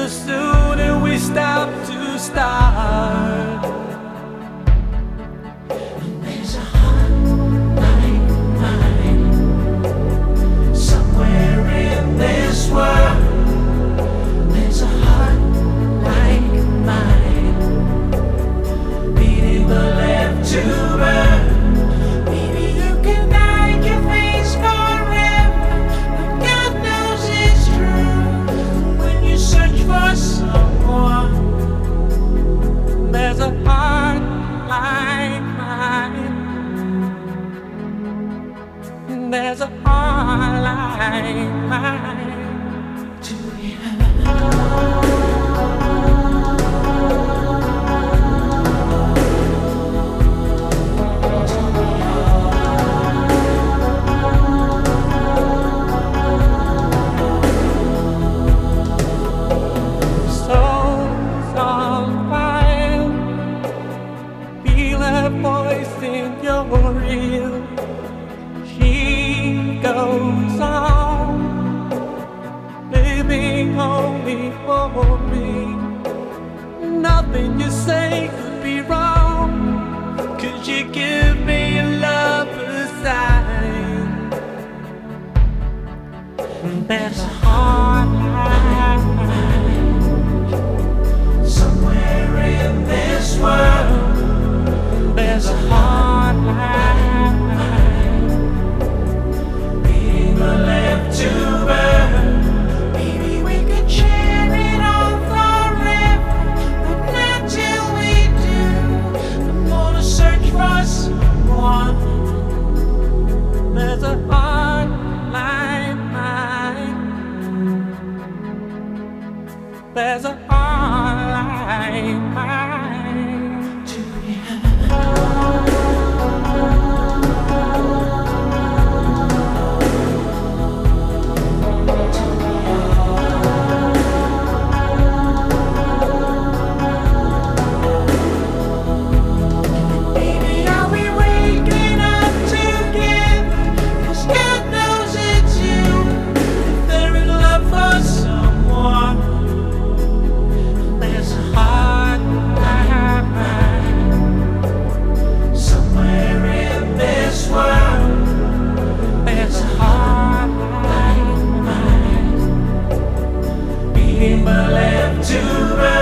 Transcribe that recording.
the sooner we stop to start. There's a heart like mine somewhere in this world. There's a heart like mine beating the left to burn. Maybe you can hide your face forever, but God knows it's true. When you search for someone, There's a heart like mine. There's a heart like mine. do you? Souls on fire, feel her voice in your ear. She goes on, living only for me. Nothing you say could be wrong, 'cause you give me a lover's sign. There's a heart like mine Somewhere in this world, There's a heart like mine. beating the left to burn. Maybe we could share it all forever, but not till we do. I'm gonna search for someone. There's a heart like mine. There's a heart like mine. Do you? Baby, are we waking up together? 'Cause God knows it's you. If they're in love for someone, There's a heart like mine. somewhere in this world, There's a heart like mine. beating the left to burn.